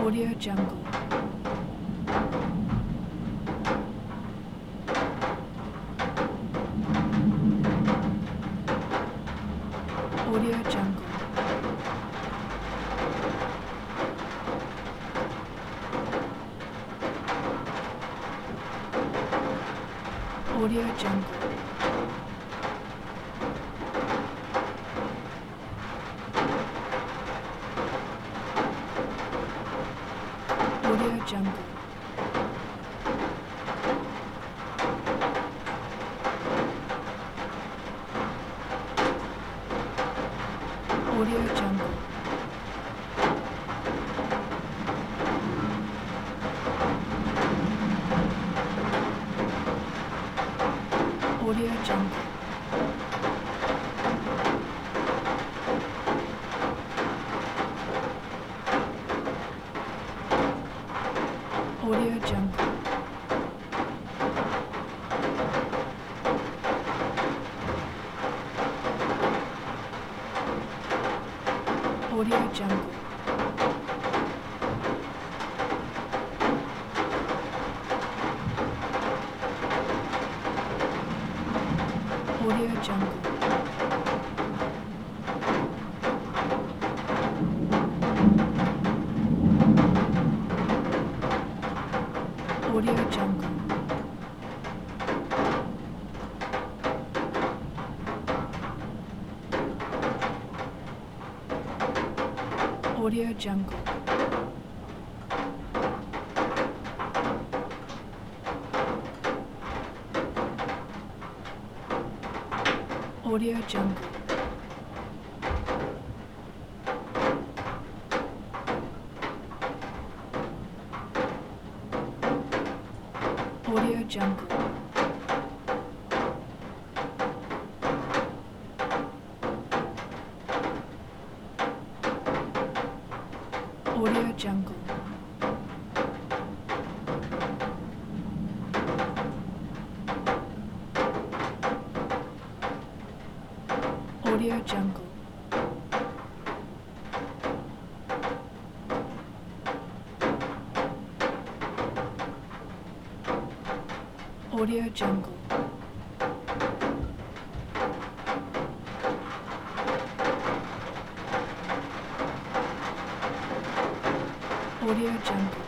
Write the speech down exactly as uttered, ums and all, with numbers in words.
Audio Jungle. Audio Jungle. Audio Jungle. Audio Jungle. Audio Jungle. Audio Jungle. Audio Jungle. Audio Jungle. Audio Jungle. Audio Jungle. Audio Jungle. Audio Jungle. Audio Jungle. Audio Jungle. Audio Jungle. Audio Jungle. Audio Jungle.